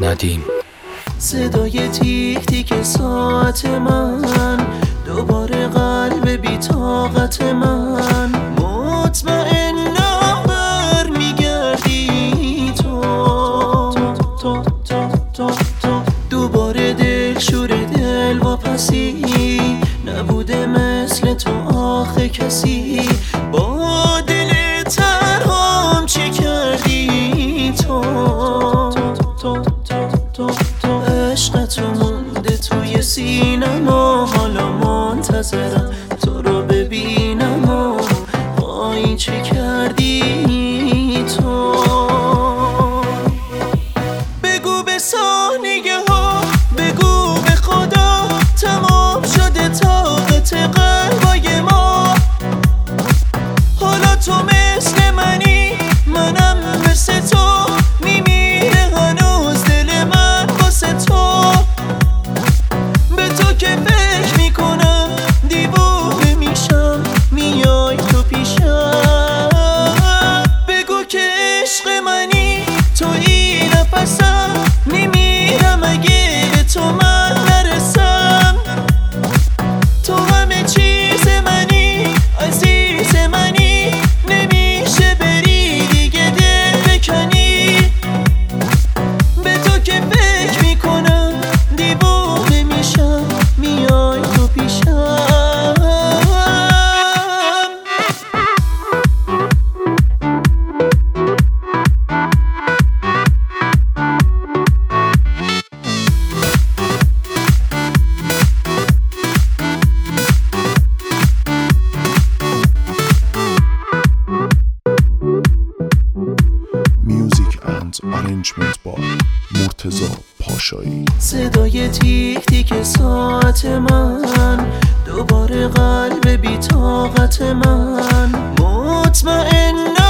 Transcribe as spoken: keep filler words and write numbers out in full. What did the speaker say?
ندیم. صدای تیک تیک ساعت من، دوباره قلب بی طاقت من، مطمئنم بر میگردی تو. دوباره دل شور دل واپسی، نبوده مثل تو آخه کسی. با دل ترهام چی کردی تو؟ عشقت رو مونده توی سینم و حالا منتظرم تو رو ببینم و با این چی کردی تو؟ بگو به ثانیه ها، بگو به خدا تمام شده طاقت قلبای ما. حالا تو مثل منی، منم مثل تو، میمیره هنوز دل من واسه تو. به تو که فکر میکنم دیوونه میشم، میای تو پیشم. بگو که عشق منی، تویی نفسم، میمیرم اگه به تو من نرسم. تو همه چیز منی، عزیز منی، نمیشه بری دیگه دل بکنی. به تو که فکر میکنم دیوونه میشم، میای تو پیشم. Music and arrangement by مرتضی پاشایی. صدای تیک تیک ساعت من، دوباره قلب بی طاقت من، مطمئنم